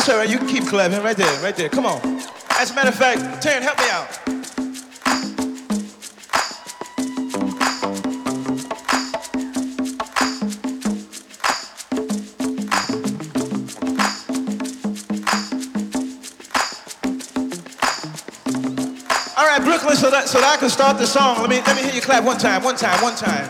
all right. You can keep clapping right there, right there. Come on. As a matter of fact, Taryn, help me out. All right, Brooklyn, so that I can start the song. Let me hear you clap one time. One time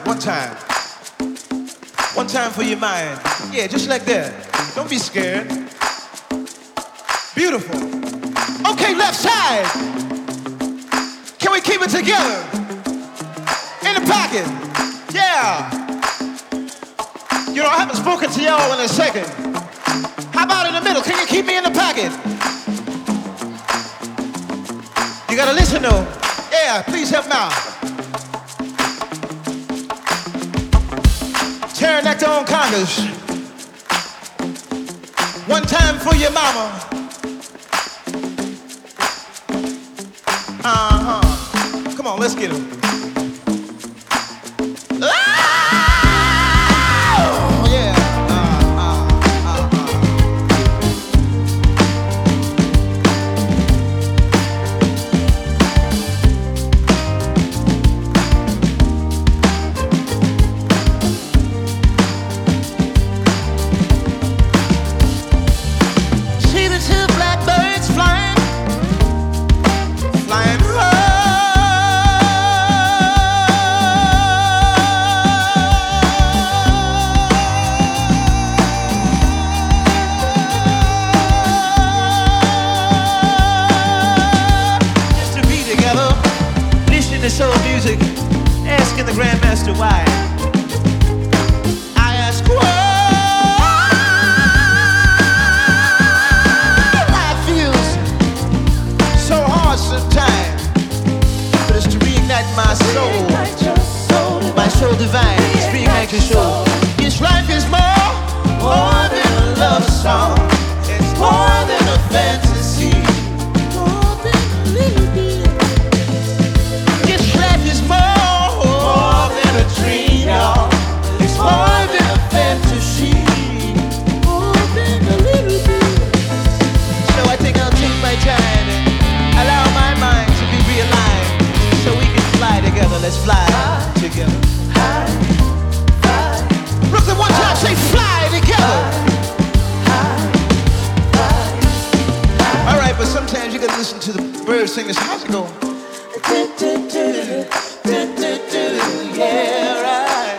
for your mind. Yeah, just like that. Don't be scared. Beautiful. Okay, left side. Can we keep it together? In the pocket. Yeah. You know, I haven't spoken to y'all in a second. How about in the middle? Can you keep me in the pocket? You gotta listen though. Yeah, please help me out. Pterodactyl on Congress. One time for your mama. Come on, let's get him. Soul music, asking the Grandmaster why. I ask why life feels so hard sometimes, but it's to reignite my soul, my soul divine. It's reignite your soul. Yes, life is more than a love song. It's more than a fantasy. More than a little bit. It's more than a fantasy, more than a little bit. So I think I'll take my time and allow my mind to be realigned, so we can fly together. Let's fly together. Brooklyn, one time, say fly together. All right, but sometimes you gotta listen to the birds sing this. How's it going? Yeah, right.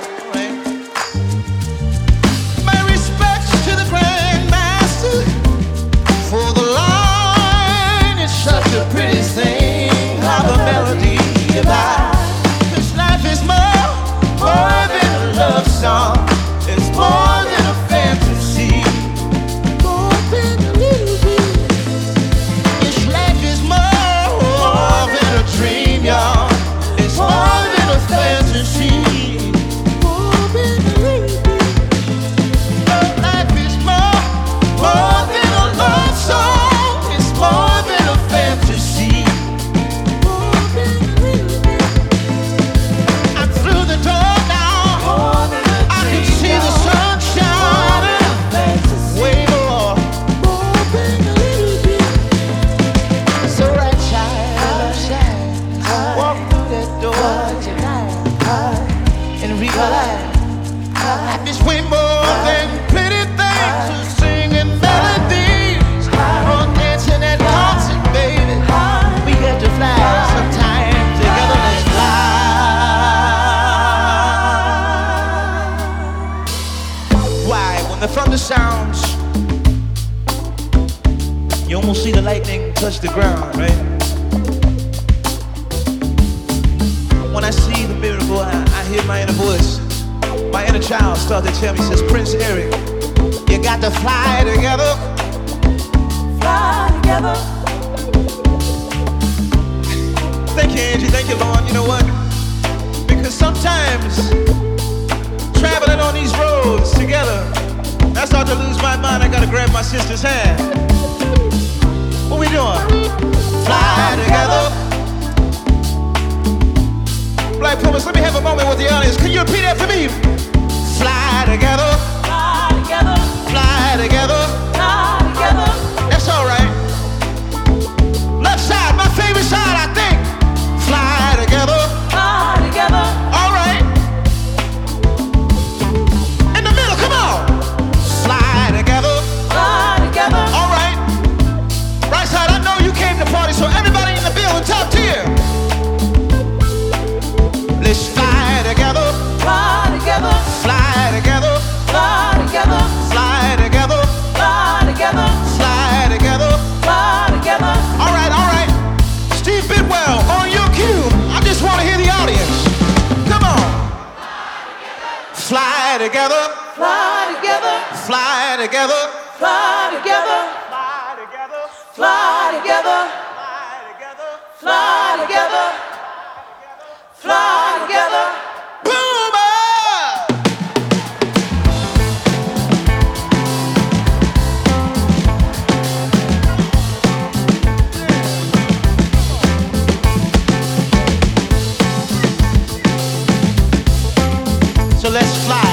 My respects to the Grandmaster for the line. It's such a pretty thing how the melody about. 'Cause life is more than a love song. It's more than a fantasy, more than a little bit. Yes, life is more than a dream, y'all. It's more than a fantasy, more than a little bit. Life is more than a love song. It's more than a fantasy, more than a little bit. I'm through the door now. I can see the sunshine. Way more than a little bit. So right, child, walk through that door tonight and realize life is way more than pretty things to sing and melodies or dancing at concert, baby. We got to fly sometime together. Let's fly. Why? When the thunder sounds, you almost see the lightning touch the ground, right? When I see the miracle, I hear my inner voice. My inner child starts to tell me, says, Prince Eric, you got to fly together. Fly together. Thank you, Angie. Thank you, Lord. You know what? Because sometimes traveling on these roads together, I start to lose my mind. I got to grab my sister's hand. What we doing? Fly together. Black Pumas, let me have a moment with the audience. Can you repeat after me? Fly together. Fly together. Fly together. Fly together. together, fly together, fly together, fly together, fly together, fly together, fly together, fly together, fly together. Boomer! So let's fly.